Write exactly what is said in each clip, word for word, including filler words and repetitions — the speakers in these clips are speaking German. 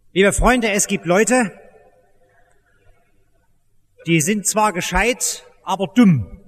Liebe Freunde, es gibt Leute, die sind zwar gescheit, aber dumm.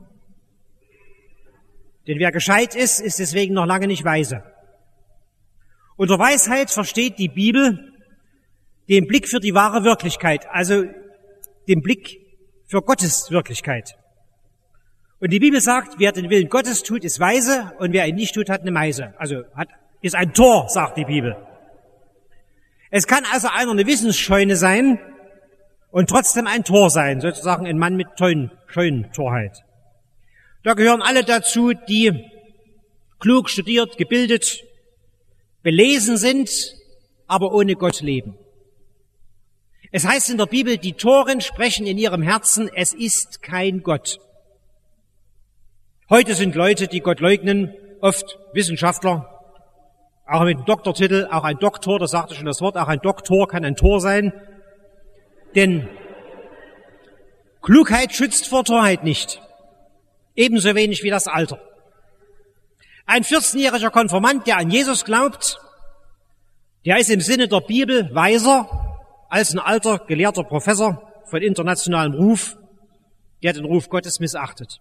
Denn wer gescheit ist, ist deswegen noch lange nicht weise. Unter Weisheit versteht die Bibel den Blick für die wahre Wirklichkeit, also den Blick für Gottes Wirklichkeit. Und die Bibel sagt, wer den Willen Gottes tut, ist weise, und wer ihn nicht tut, hat eine Meise. Also hat, ist ein Tor, sagt die Bibel. Es kann also einer eine Wissensscheune sein und trotzdem ein Tor sein, sozusagen ein Mann mit Scheunentorheit. Da gehören alle dazu, die klug, studiert, gebildet, belesen sind, aber ohne Gott leben. Es heißt in der Bibel, die Toren sprechen in ihrem Herzen, es ist kein Gott. Heute sind Leute, die Gott leugnen, oft Wissenschaftler, auch mit einem Doktortitel, auch ein Doktor, das sagte schon das Wort, auch ein Doktor kann ein Tor sein. Denn Klugheit schützt vor Torheit nicht. Ebenso wenig wie das Alter. Ein vierzehnjähriger Konfirmand, der an Jesus glaubt, der ist im Sinne der Bibel weiser als ein alter, gelehrter Professor von internationalem Ruf, der den Ruf Gottes missachtet.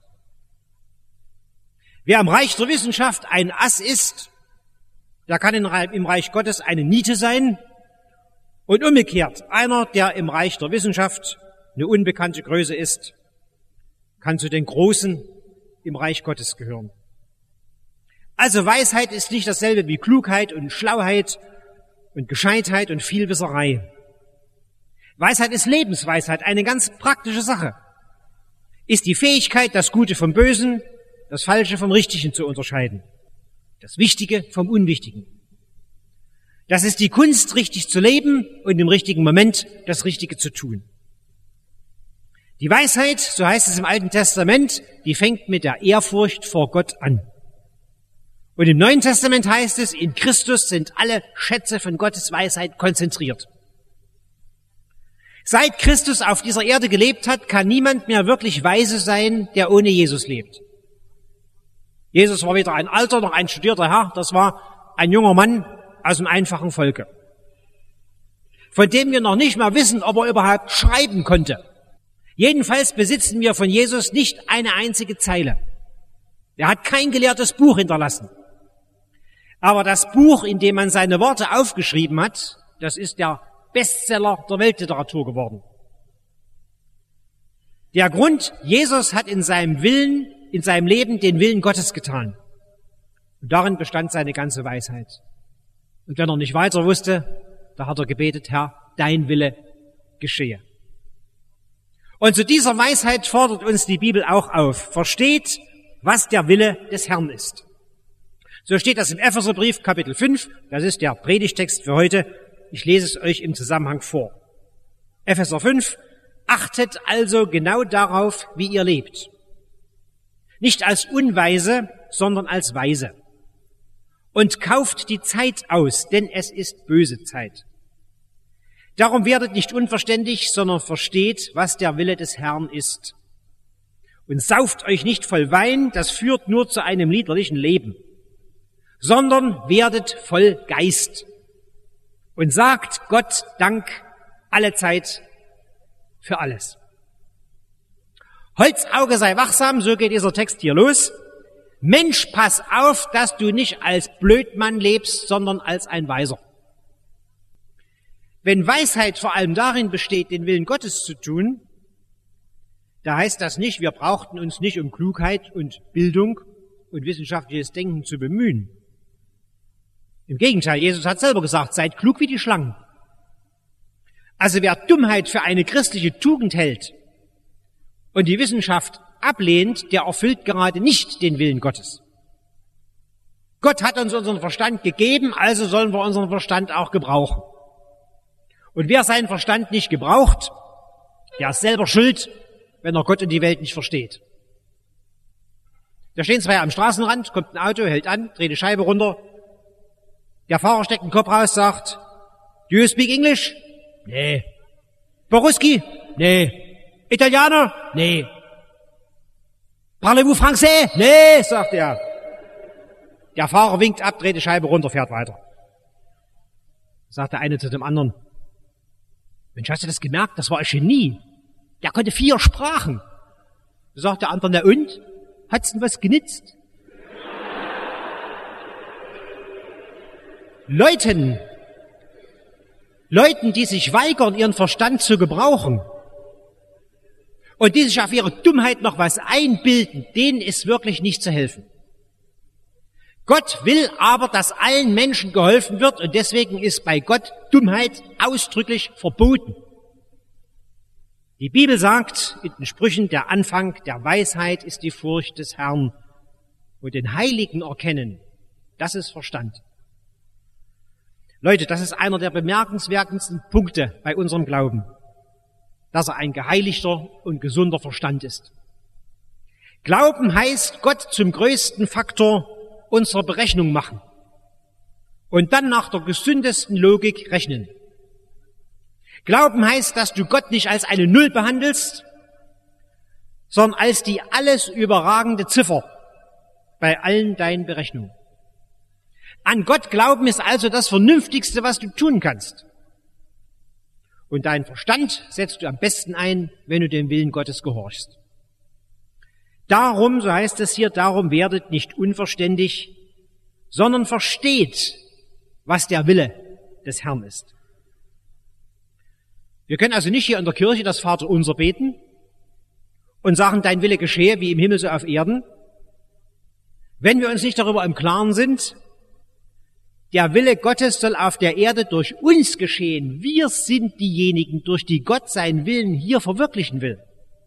Wer im Reich der Wissenschaft ein Ass ist, der kann im Reich Gottes eine Niete sein, und umgekehrt, einer, der im Reich der Wissenschaft eine unbekannte Größe ist, kann zu den Großen im Reich Gottes gehören. Also Weisheit ist nicht dasselbe wie Klugheit und Schlauheit und Gescheitheit und Vielwisserei. Weisheit ist Lebensweisheit, eine ganz praktische Sache. Ist die Fähigkeit, das Gute vom Bösen, das Falsche vom Richtigen zu unterscheiden. Das Wichtige vom Unwichtigen. Das ist die Kunst, richtig zu leben und im richtigen Moment das Richtige zu tun. Die Weisheit, so heißt es im Alten Testament, die fängt mit der Ehrfurcht vor Gott an. Und im Neuen Testament heißt es, in Christus sind alle Schätze von Gottes Weisheit konzentriert. Seit Christus auf dieser Erde gelebt hat, kann niemand mehr wirklich weise sein, der ohne Jesus lebt. Jesus war weder ein alter noch ein studierter Herr, das war ein junger Mann aus dem einfachen Volke, von dem wir noch nicht mal wissen, ob er überhaupt schreiben konnte. Jedenfalls besitzen wir von Jesus nicht eine einzige Zeile. Er hat kein gelehrtes Buch hinterlassen. Aber das Buch, in dem man seine Worte aufgeschrieben hat, das ist der Bestseller der Weltliteratur geworden. Der Grund, Jesus hat in seinem Willen, in seinem Leben den Willen Gottes getan. Und darin bestand seine ganze Weisheit. Und wenn er nicht weiter wusste, da hat er gebetet, Herr, dein Wille geschehe. Und zu dieser Weisheit fordert uns die Bibel auch auf. Versteht, was der Wille des Herrn ist. So steht das im Epheserbrief, Kapitel fünf. Das ist der Predigtext für heute. Ich lese es euch im Zusammenhang vor. Epheser fünf. Achtet also genau darauf, wie ihr lebt. Nicht als Unweise, sondern als Weise. Und kauft die Zeit aus, denn es ist böse Zeit. Darum werdet nicht unverständig, sondern versteht, was der Wille des Herrn ist. Und sauft euch nicht voll Wein, das führt nur zu einem liederlichen Leben, sondern werdet voll Geist und sagt Gott Dank alle Zeit für alles. Holzauge sei wachsam, so geht dieser Text hier los. Mensch, pass auf, dass du nicht als Blödmann lebst, sondern als ein Weiser. Wenn Weisheit vor allem darin besteht, den Willen Gottes zu tun, da heißt das nicht, wir brauchten uns nicht um Klugheit und Bildung und wissenschaftliches Denken zu bemühen. Im Gegenteil, Jesus hat selber gesagt, seid klug wie die Schlangen. Also wer Dummheit für eine christliche Tugend hält und die Wissenschaft ablehnt, der erfüllt gerade nicht den Willen Gottes. Gott hat uns unseren Verstand gegeben, also sollen wir unseren Verstand auch gebrauchen. Und wer seinen Verstand nicht gebraucht, der ist selber schuld, wenn er Gott und die Welt nicht versteht. Da stehen zwei am Straßenrand, kommt ein Auto, hält an, dreht die Scheibe runter. Der Fahrer steckt den Kopf raus, sagt, do you speak English? Nee. Boruski? Nee. Italiener? Nee. Parlez-vous français? Nee, sagt er. Der Fahrer winkt ab, dreht die Scheibe runter, fährt weiter. Sagt der eine zu dem anderen, Mensch, hast du das gemerkt? Das war ein Genie. Der konnte vier Sprachen. Da sagt der andere, na und? Hat's denn was genützt? Leuten, Leuten, die sich weigern, ihren Verstand zu gebrauchen und die sich auf ihre Dummheit noch was einbilden, denen ist wirklich nicht zu helfen. Gott will aber, dass allen Menschen geholfen wird und deswegen ist bei Gott Dummheit ausdrücklich verboten. Die Bibel sagt in den Sprüchen, der Anfang der Weisheit ist die Furcht des Herrn und den Heiligen erkennen, das ist Verstand. Leute, das ist einer der bemerkenswertesten Punkte bei unserem Glauben, dass er ein geheiligter und gesunder Verstand ist. Glauben heißt, Gott zum größten Faktor unserer Berechnung machen und dann nach der gesündesten Logik rechnen. Glauben heißt, dass du Gott nicht als eine Null behandelst, sondern als die alles überragende Ziffer bei allen deinen Berechnungen. An Gott glauben ist also das Vernünftigste, was du tun kannst. Und deinen Verstand setzt du am besten ein, wenn du dem Willen Gottes gehorchst. Darum, so heißt es hier, darum werdet nicht unverständig, sondern versteht, was der Wille des Herrn ist. Wir können also nicht hier in der Kirche das Vaterunser beten und sagen, dein Wille geschehe wie im Himmel so auf Erden, wenn wir uns nicht darüber im Klaren sind, der Wille Gottes soll auf der Erde durch uns geschehen. Wir sind diejenigen, durch die Gott seinen Willen hier verwirklichen will.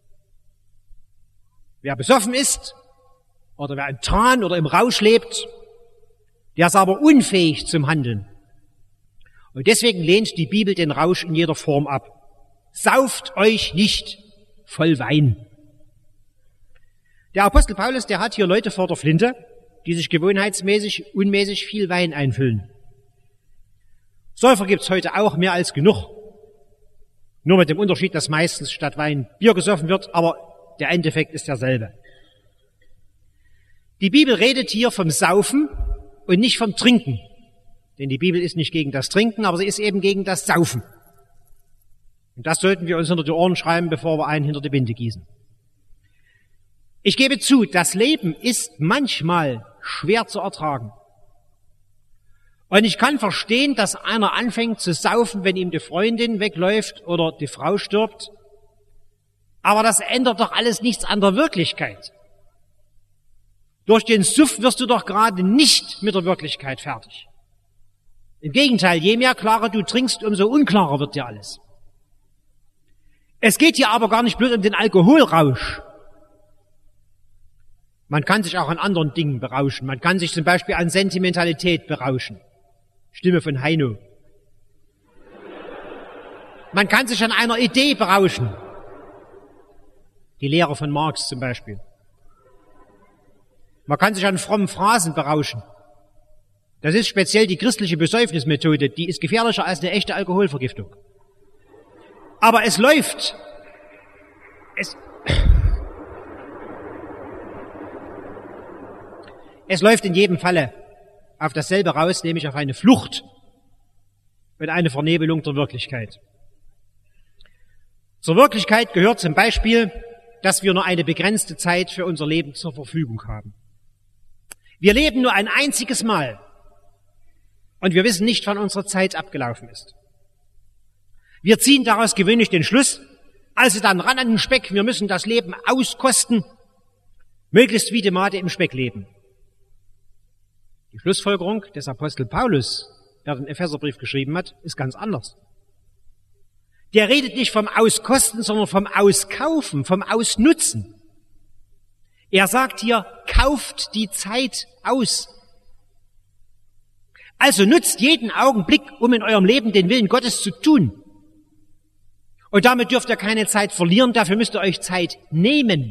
Wer besoffen ist oder wer im Tran oder im Rausch lebt, der ist aber unfähig zum Handeln. Und deswegen lehnt die Bibel den Rausch in jeder Form ab. Sauft euch nicht voll Wein. Der Apostel Paulus, der hat hier Leute vor der Flinte, die sich gewohnheitsmäßig, unmäßig viel Wein einfüllen. Säufer gibt's heute auch mehr als genug. Nur mit dem Unterschied, dass meistens statt Wein Bier gesoffen wird, aber der Endeffekt ist derselbe. Die Bibel redet hier vom Saufen und nicht vom Trinken. Denn die Bibel ist nicht gegen das Trinken, aber sie ist eben gegen das Saufen. Und das sollten wir uns hinter die Ohren schreiben, bevor wir einen hinter die Binde gießen. Ich gebe zu, das Leben ist manchmal schwer zu ertragen. Und ich kann verstehen, dass einer anfängt zu saufen, wenn ihm die Freundin wegläuft oder die Frau stirbt. Aber das ändert doch alles nichts an der Wirklichkeit. Durch den Suff wirst du doch gerade nicht mit der Wirklichkeit fertig. Im Gegenteil, je mehr klarer du trinkst, umso unklarer wird dir alles. Es geht hier aber gar nicht bloß um den Alkoholrausch. Man kann sich auch an anderen Dingen berauschen. Man kann sich zum Beispiel an Sentimentalität berauschen. Stimme von Heino. Man kann sich an einer Idee berauschen. Die Lehre von Marx zum Beispiel. Man kann sich an frommen Phrasen berauschen. Das ist speziell die christliche Besäufnismethode. Die ist gefährlicher als eine echte Alkoholvergiftung. Aber es läuft. Es... Es läuft in jedem Falle auf dasselbe raus, nämlich auf eine Flucht und eine Vernebelung der Wirklichkeit. Zur Wirklichkeit gehört zum Beispiel, dass wir nur eine begrenzte Zeit für unser Leben zur Verfügung haben. Wir leben nur ein einziges Mal und wir wissen nicht, wann unsere Zeit abgelaufen ist. Wir ziehen daraus gewöhnlich den Schluss, also dann ran an den Speck, wir müssen das Leben auskosten, möglichst wie die Made im Speck leben. Die Schlussfolgerung des Apostel Paulus, der den Epheserbrief geschrieben hat, ist ganz anders. Der redet nicht vom Auskosten, sondern vom Auskaufen, vom Ausnutzen. Er sagt hier, kauft die Zeit aus. Also nutzt jeden Augenblick, um in eurem Leben den Willen Gottes zu tun. Und damit dürft ihr keine Zeit verlieren, dafür müsst ihr euch Zeit nehmen.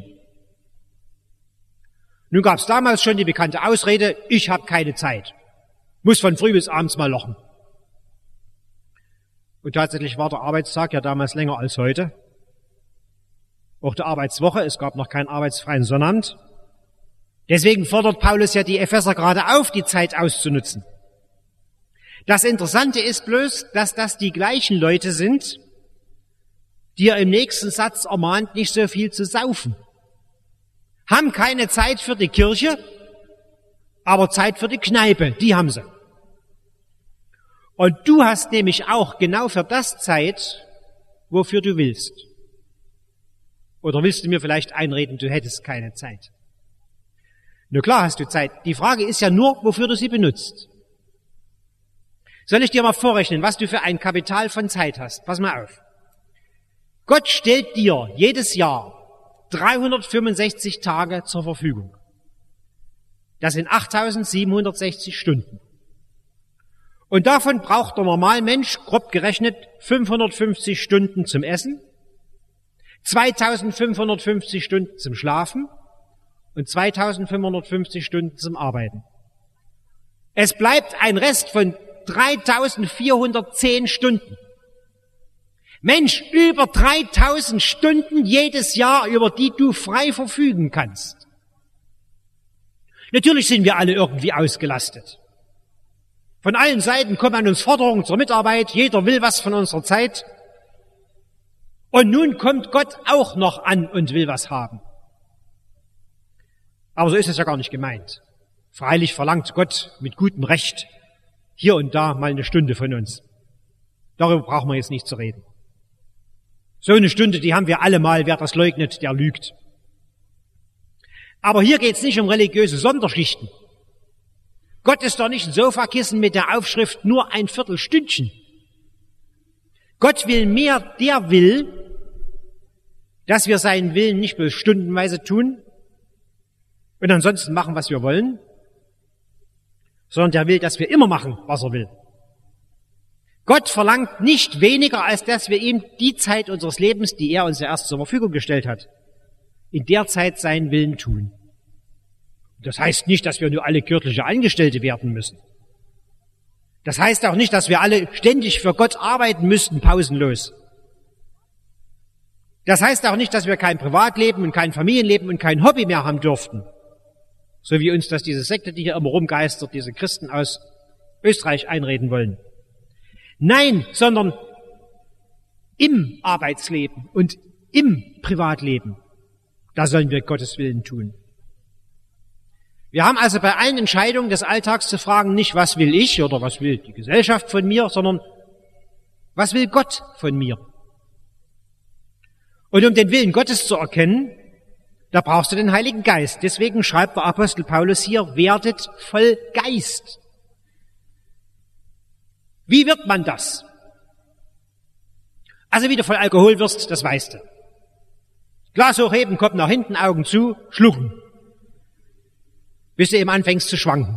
Nun gab es damals schon die bekannte Ausrede, ich habe keine Zeit, muss von früh bis abends mal lochen. Und tatsächlich war der Arbeitstag ja damals länger als heute. Auch die Arbeitswoche, es gab noch keinen arbeitsfreien Sonnabend. Deswegen fordert Paulus ja die Epheser gerade auf, die Zeit auszunutzen. Das Interessante ist bloß, dass das die gleichen Leute sind, dir im nächsten Satz ermahnt, nicht so viel zu saufen. Haben keine Zeit für die Kirche, aber Zeit für die Kneipe, die haben sie. Und du hast nämlich auch genau für das Zeit, wofür du willst. Oder willst du mir vielleicht einreden, du hättest keine Zeit? Na klar hast du Zeit. Die Frage ist ja nur, wofür du sie benutzt. Soll ich dir mal vorrechnen, was du für ein Kapital von Zeit hast? Pass mal auf. Gott stellt dir jedes Jahr dreihundertfünfundsechzig Tage zur Verfügung. Das sind achttausendsiebenhundertsechzig Stunden. Und davon braucht der Normalmensch, grob gerechnet, fünfhundertfünfzig Stunden zum Essen, zweitausendfünfhundertfünfzig Stunden zum Schlafen und zweitausendfünfhundertfünfzig Stunden zum Arbeiten. Es bleibt ein Rest von dreitausendvierhundertzehn Stunden. Mensch, über dreitausend Stunden jedes Jahr, über die du frei verfügen kannst. Natürlich sind wir alle irgendwie ausgelastet. Von allen Seiten kommen an uns Forderungen zur Mitarbeit, jeder will was von unserer Zeit. Und nun kommt Gott auch noch an und will was haben. Aber so ist es ja gar nicht gemeint. Freilich verlangt Gott mit gutem Recht hier und da mal eine Stunde von uns. Darüber brauchen wir jetzt nicht zu reden. So eine Stunde, die haben wir alle mal. Wer das leugnet, der lügt. Aber hier geht es nicht um religiöse Sonderschichten. Gott ist doch nicht ein Sofakissen mit der Aufschrift nur ein Viertelstündchen. Gott will mehr, der will, dass wir seinen Willen nicht bloß stundenweise tun und ansonsten machen, was wir wollen, sondern der will, dass wir immer machen, was er will. Gott verlangt nicht weniger, als dass wir ihm die Zeit unseres Lebens, die er uns ja erst zur Verfügung gestellt hat, in der Zeit seinen Willen tun. Das heißt nicht, dass wir nur alle kirchliche Angestellte werden müssen. Das heißt auch nicht, dass wir alle ständig für Gott arbeiten müssten, pausenlos. Das heißt auch nicht, dass wir kein Privatleben und kein Familienleben und kein Hobby mehr haben dürften. So wie uns das diese Sekte, die hier immer rumgeistert, diese Christen aus Österreich einreden wollen. Nein, sondern im Arbeitsleben und im Privatleben, da sollen wir Gottes Willen tun. Wir haben also bei allen Entscheidungen des Alltags zu fragen, nicht was will ich oder was will die Gesellschaft von mir, sondern was will Gott von mir? Und um den Willen Gottes zu erkennen, da brauchst du den Heiligen Geist. Deswegen schreibt der Apostel Paulus hier, werdet voll Geist. Wie wird man das? Also wie du voll Alkohol wirst, das weißt du. Glas hochheben, Kopf nach hinten, Augen zu, schlucken. Bis du eben anfängst zu schwanken.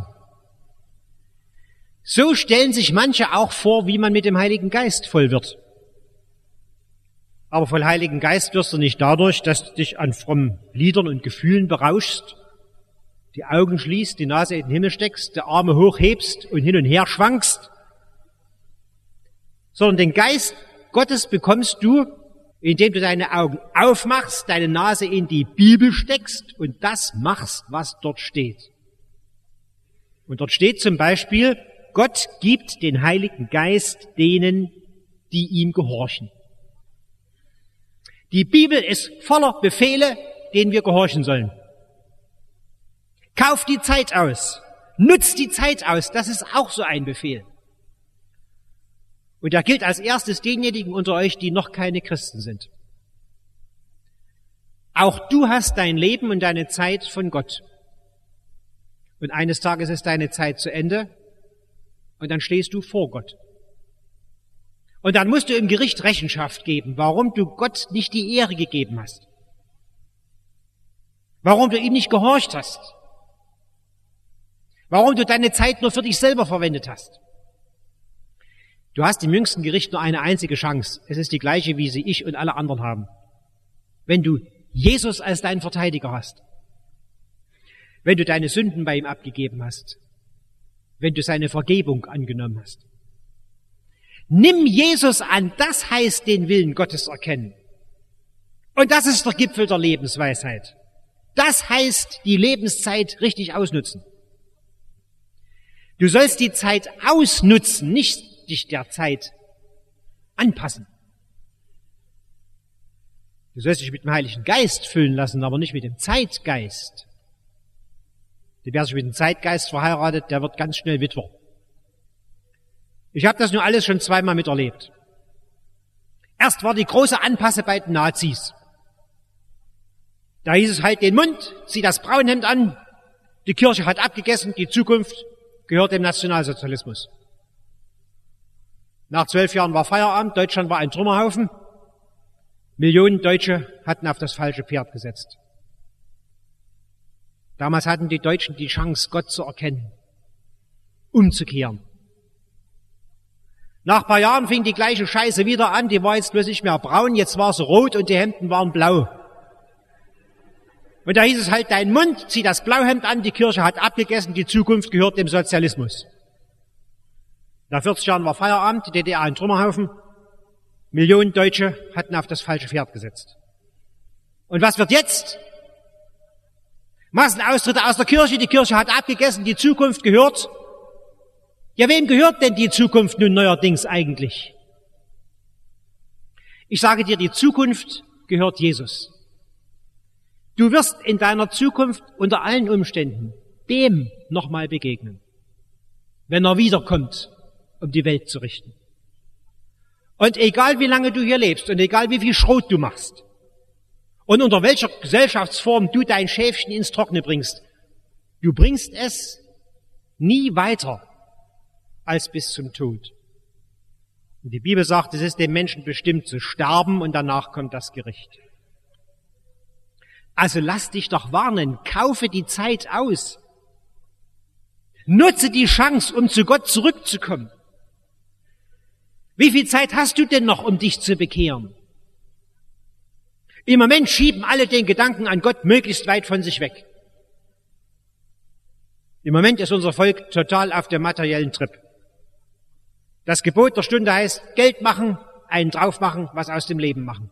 So stellen sich manche auch vor, wie man mit dem Heiligen Geist voll wird. Aber voll Heiligen Geist wirst du nicht dadurch, dass du dich an frommen Liedern und Gefühlen berauschst, die Augen schließt, die Nase in den Himmel steckst, die Arme hochhebst und hin und her schwankst, sondern den Geist Gottes bekommst du, indem du deine Augen aufmachst, deine Nase in die Bibel steckst und das machst, was dort steht. Und dort steht zum Beispiel, Gott gibt den Heiligen Geist denen, die ihm gehorchen. Die Bibel ist voller Befehle, denen wir gehorchen sollen. Kauf die Zeit aus. Nutz die Zeit aus. Das ist auch so ein Befehl. Und er gilt als erstes denjenigen unter euch, die noch keine Christen sind. Auch du hast dein Leben und deine Zeit von Gott. Und eines Tages ist deine Zeit zu Ende und dann stehst du vor Gott. Und dann musst du im Gericht Rechenschaft geben, warum du Gott nicht die Ehre gegeben hast. Warum du ihm nicht gehorcht hast. Warum du deine Zeit nur für dich selber verwendet hast. Du hast im jüngsten Gericht nur eine einzige Chance. Es ist die gleiche, wie sie ich und alle anderen haben. Wenn du Jesus als deinen Verteidiger hast. Wenn du deine Sünden bei ihm abgegeben hast. Wenn du seine Vergebung angenommen hast. Nimm Jesus an, das heißt den Willen Gottes erkennen. Und das ist der Gipfel der Lebensweisheit. Das heißt die Lebenszeit richtig ausnutzen. Du sollst die Zeit ausnutzen, nicht dich der Zeit anpassen. Du sollst dich mit dem Heiligen Geist füllen lassen, aber nicht mit dem Zeitgeist. Wer sich mit dem Zeitgeist verheiratet, der wird ganz schnell Witwer. Ich habe das nur alles schon zweimal miterlebt. Erst war die große Anpasse bei den Nazis. Da hieß es, halt den Mund, zieh das Braunhemd an, die Kirche hat abgegessen, die Zukunft gehört dem Nationalsozialismus. Nach zwölf Jahren war Feierabend, Deutschland war ein Trümmerhaufen. Millionen Deutsche hatten auf das falsche Pferd gesetzt. Damals hatten die Deutschen die Chance, Gott zu erkennen, umzukehren. Nach ein paar Jahren fing die gleiche Scheiße wieder an, die war jetzt bloß nicht mehr braun, jetzt war sie rot und die Hemden waren blau. Und da hieß es, halt deinen Mund, zieh das Blauhemd an, die Kirche hat abgegessen, die Zukunft gehört dem Sozialismus. Nach vierzig Jahren war Feierabend, die D D R ein Trümmerhaufen. Millionen Deutsche hatten auf das falsche Pferd gesetzt. Und was wird jetzt? Massenaustritte aus der Kirche, die Kirche hat abgegessen, die Zukunft gehört. Ja, wem gehört denn die Zukunft nun neuerdings eigentlich? Ich sage dir, die Zukunft gehört Jesus. Du wirst in deiner Zukunft unter allen Umständen dem nochmal begegnen, wenn er wiederkommt, um die Welt zu richten. Und egal wie lange du hier lebst und egal wie viel Schrot du machst und unter welcher Gesellschaftsform du dein Schäfchen ins Trockene bringst, du bringst es nie weiter als bis zum Tod. Und die Bibel sagt, es ist dem Menschen bestimmt zu sterben und danach kommt das Gericht. Also lass dich doch warnen, kaufe die Zeit aus. Nutze die Chance, um zu Gott zurückzukommen. Wie viel Zeit hast du denn noch, um dich zu bekehren? Im Moment schieben alle den Gedanken an Gott möglichst weit von sich weg. Im Moment ist unser Volk total auf dem materiellen Trip. Das Gebot der Stunde heißt, Geld machen, einen drauf machen, was aus dem Leben machen.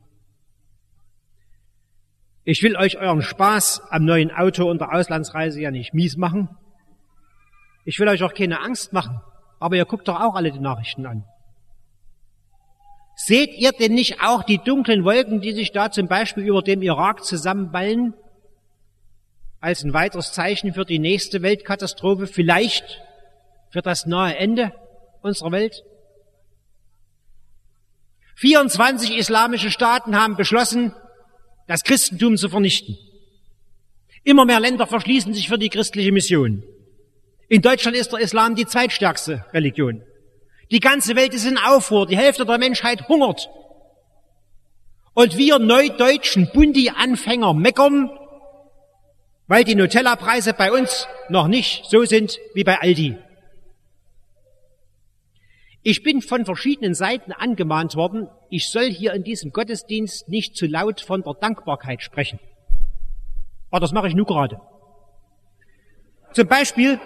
Ich will euch euren Spaß am neuen Auto und der Auslandsreise ja nicht mies machen. Ich will euch auch keine Angst machen, aber ihr guckt doch auch alle die Nachrichten an. Seht ihr denn nicht auch die dunklen Wolken, die sich da zum Beispiel über dem Irak zusammenballen, als ein weiteres Zeichen für die nächste Weltkatastrophe, vielleicht für das nahe Ende unserer Welt? vierundzwanzig islamische Staaten haben beschlossen, das Christentum zu vernichten. Immer mehr Länder verschließen sich für die christliche Mission. In Deutschland ist der Islam die zweitstärkste Religion. Die ganze Welt ist in Aufruhr, die Hälfte der Menschheit hungert. Und wir neudeutschen Bundi-Anfänger meckern, weil die Nutella-Preise bei uns noch nicht so sind wie bei Aldi. Ich bin von verschiedenen Seiten angemahnt worden, ich soll hier in diesem Gottesdienst nicht zu laut von der Dankbarkeit sprechen. Aber das mache ich nur gerade. Zum Beispiel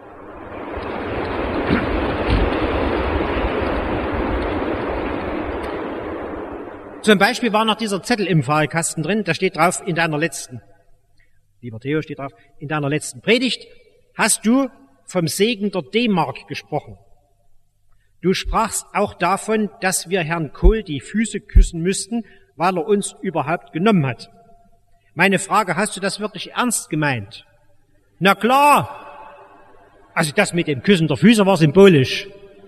Zum Beispiel war noch dieser Zettel im Fahrkasten drin, da steht drauf, in deiner letzten, lieber Theo, steht drauf, in deiner letzten Predigt hast du vom Segen der D-Mark gesprochen. Du sprachst auch davon, dass wir Herrn Kohl die Füße küssen müssten, weil er uns überhaupt genommen hat. Meine Frage, hast du das wirklich ernst gemeint? Na klar! Also das mit dem Küssen der Füße war symbolisch.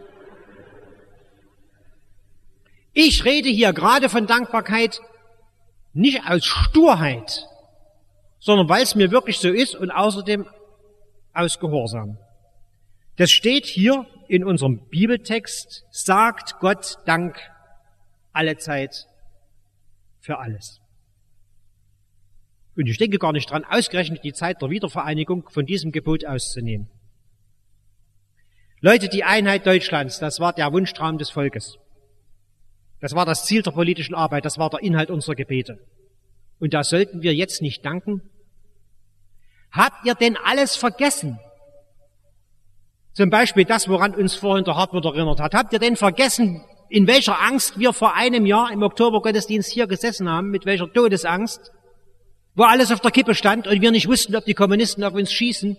Ich rede hier gerade von Dankbarkeit nicht aus Sturheit, sondern weil es mir wirklich so ist und außerdem aus Gehorsam. Das steht hier in unserem Bibeltext, sagt Gott Dank allezeit für alles. Und ich denke gar nicht dran, ausgerechnet die Zeit der Wiedervereinigung von diesem Gebot auszunehmen. Leute, die Einheit Deutschlands, das war der Wunschtraum des Volkes. Das war das Ziel der politischen Arbeit, das war der Inhalt unserer Gebete. Und da sollten wir jetzt nicht danken? Habt ihr denn alles vergessen? Zum Beispiel das, woran uns vorhin der Hartmut erinnert hat. Habt ihr denn vergessen, in welcher Angst wir vor einem Jahr im Oktobergottesdienst hier gesessen haben, mit welcher Todesangst, wo alles auf der Kippe stand und wir nicht wussten, ob die Kommunisten auf uns schießen?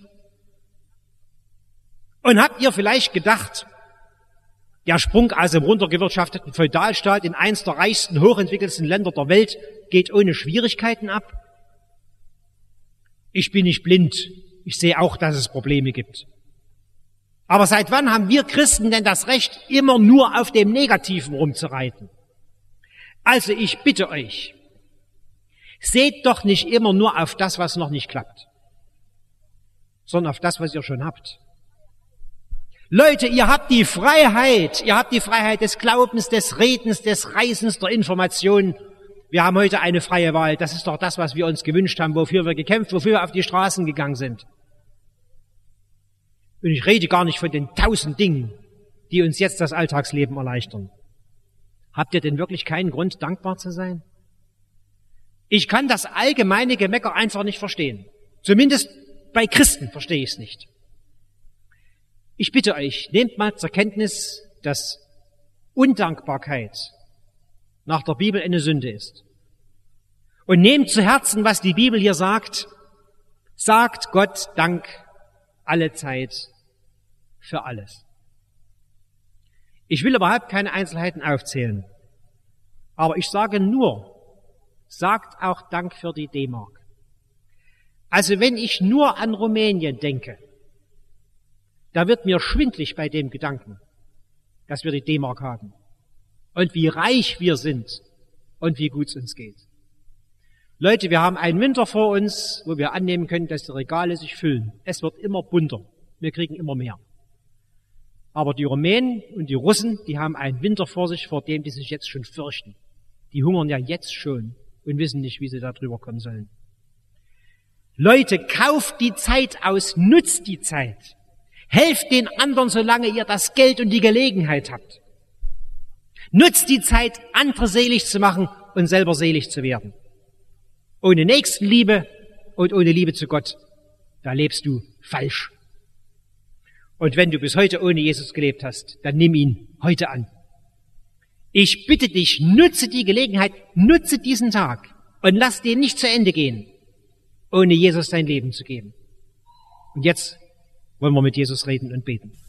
Und habt ihr vielleicht gedacht, der Sprung aus dem runtergewirtschafteten Feudalstaat in eins der reichsten, hochentwickelsten Länder der Welt, geht ohne Schwierigkeiten ab. Ich bin nicht blind. Ich sehe auch, dass es Probleme gibt. Aber seit wann haben wir Christen denn das Recht, immer nur auf dem Negativen rumzureiten? Also ich bitte euch, seht doch nicht immer nur auf das, was noch nicht klappt, sondern auf das, was ihr schon habt. Leute, ihr habt die Freiheit, ihr habt die Freiheit des Glaubens, des Redens, des Reisens, der Information. Wir haben heute eine freie Wahl. Das ist doch das, was wir uns gewünscht haben, wofür wir gekämpft, wofür wir auf die Straßen gegangen sind. Und ich rede gar nicht von den tausend Dingen, die uns jetzt das Alltagsleben erleichtern. Habt ihr denn wirklich keinen Grund, dankbar zu sein? Ich kann das allgemeine Gemecker einfach nicht verstehen. Zumindest bei Christen verstehe ich es nicht. Ich bitte euch, nehmt mal zur Kenntnis, dass Undankbarkeit nach der Bibel eine Sünde ist. Und nehmt zu Herzen, was die Bibel hier sagt. Sagt Gott Dank alle Zeit für alles. Ich will überhaupt keine Einzelheiten aufzählen. Aber ich sage nur, sagt auch Dank für die D-Mark. Also wenn ich nur an Rumänien denke, da wird mir schwindlig bei dem Gedanken, dass wir die D-Mark haben und wie reich wir sind und wie gut es uns geht. Leute, wir haben einen Winter vor uns, wo wir annehmen können, dass die Regale sich füllen. Es wird immer bunter. Wir kriegen immer mehr. Aber die Rumänen und die Russen, die haben einen Winter vor sich, vor dem die sich jetzt schon fürchten. Die hungern ja jetzt schon und wissen nicht, wie sie da drüber kommen sollen. Leute, kauft die Zeit aus, nutzt die Zeit. Helft den anderen, solange ihr das Geld und die Gelegenheit habt. Nutzt die Zeit, andere selig zu machen und selber selig zu werden. Ohne Nächstenliebe und ohne Liebe zu Gott, da lebst du falsch. Und wenn du bis heute ohne Jesus gelebt hast, dann nimm ihn heute an. Ich bitte dich, nutze die Gelegenheit, nutze diesen Tag und lass den nicht zu Ende gehen, ohne Jesus dein Leben zu geben. Und jetzt wollen wir mit Jesus reden und beten.